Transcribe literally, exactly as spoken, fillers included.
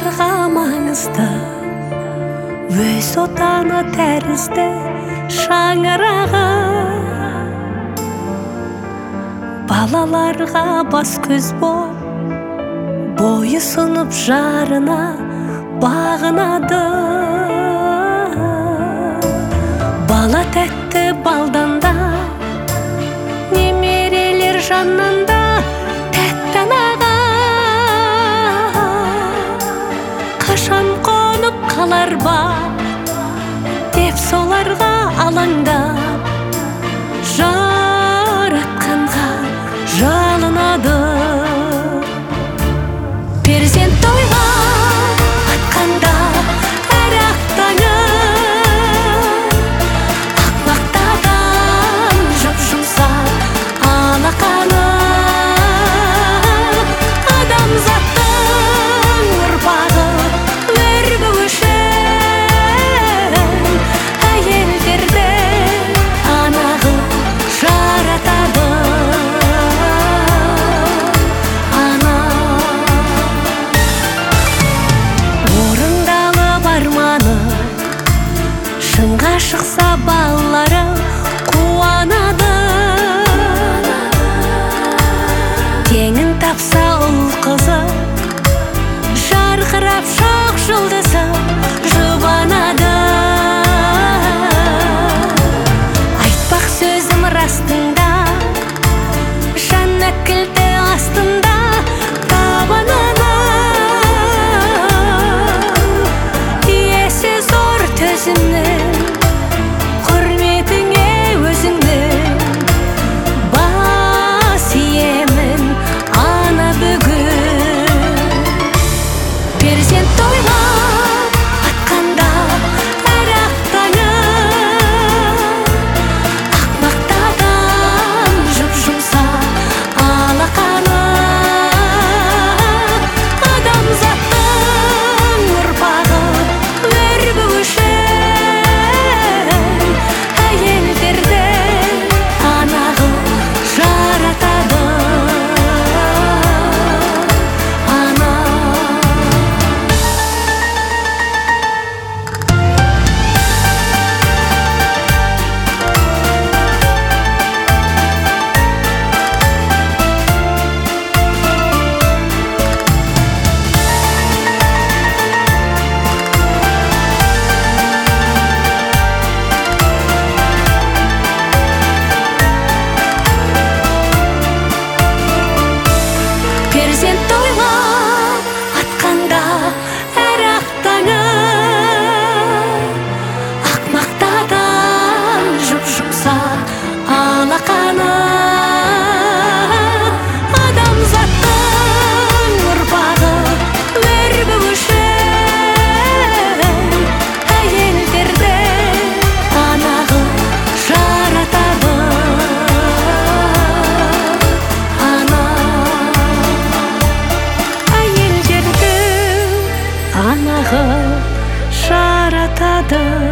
Аналарға маңызды, өз отаны тәрізді шаңырағы. Балаларға бас көз боп, бойы сынып жарына бағынады. Бала тәтті балданда, немерелер жанында тәтті анаға. Қашан қонып қалар ба деп соларға алаңдап, жаратқанға жалынады. Перзент тойға атқанда әр ақ таңы, ақ мақтадан жұп-жұмсақ алақаны. Адамзаттың ұрпағы өрбу үшін әйелдерді ана қылып жаратады. Ана орындалып арманы, шыңға шықса балалары қуанады. Теңін тапса ұл қызы, жарқырап шоқ жұлдызы жұбанады. Айтпақ сөзім растыңда, жаннат кілті астында табананы. Иесі зор төзімнің, құрметіңе өзіңнің бас иемін ана бүгін. Перзент тойға атқанда әр ақ таңы, ақ мақтадан жұп-жұмсақ алақаны. Адамзаттың ұрпағы өрбу үшін әйелдерді ана қылып жаратады. Ана перзент тойға атқанда әр ақ таңы, ақ мақтадан жұп-жұмсақ алақаны. Адамзаттың ұрпағы өрбу үшін әйелдерді ана қылып жаратады. Ана әйелдерді ана қылып жаратады.